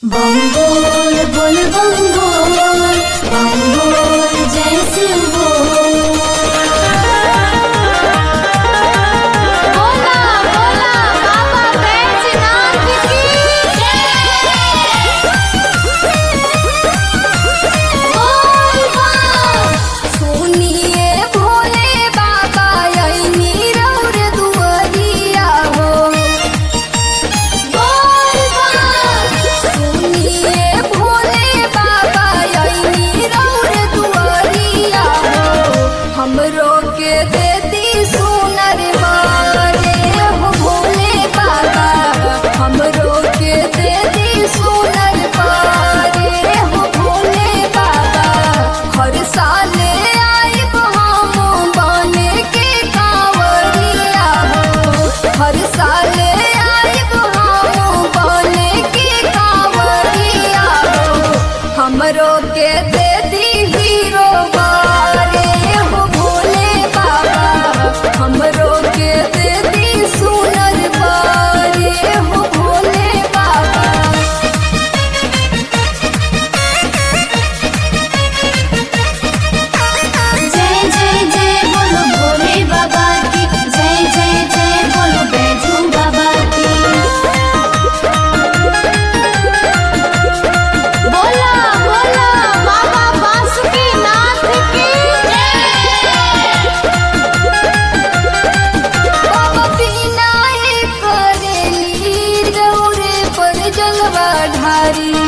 बम बोल बोल बम बोल बम बोल जय शिव बोल। बोला बोला बाबा बैजनाथ की जय। बोल बम सुनिए भोले बाबा अइनी रउर दुआरिया हो। बोल बम सुनिए भोले बाबा अइनी रउर दुआरिया हो। हमरो के देती सुनर बारे हो भोले बाबा, हमरो के देती सुनर बारे हो भोले बाबा। हर साल आइब हम बने के कांवरिया हो, हर साल आइब हम बने के कांवरिया हो। हमरो के देती हीरो बारे हो भोले बाबा, हमरो के देती सुनर बारे हो भोले बाबा। जय जय जय बोलो भोले बाबा की, जय जय जय बोलो बैजू बाबा की। बोला बोला बाबा बासुकीनाथ की जय। बाबा बिना करेली रउरे पर जलवा ढारी,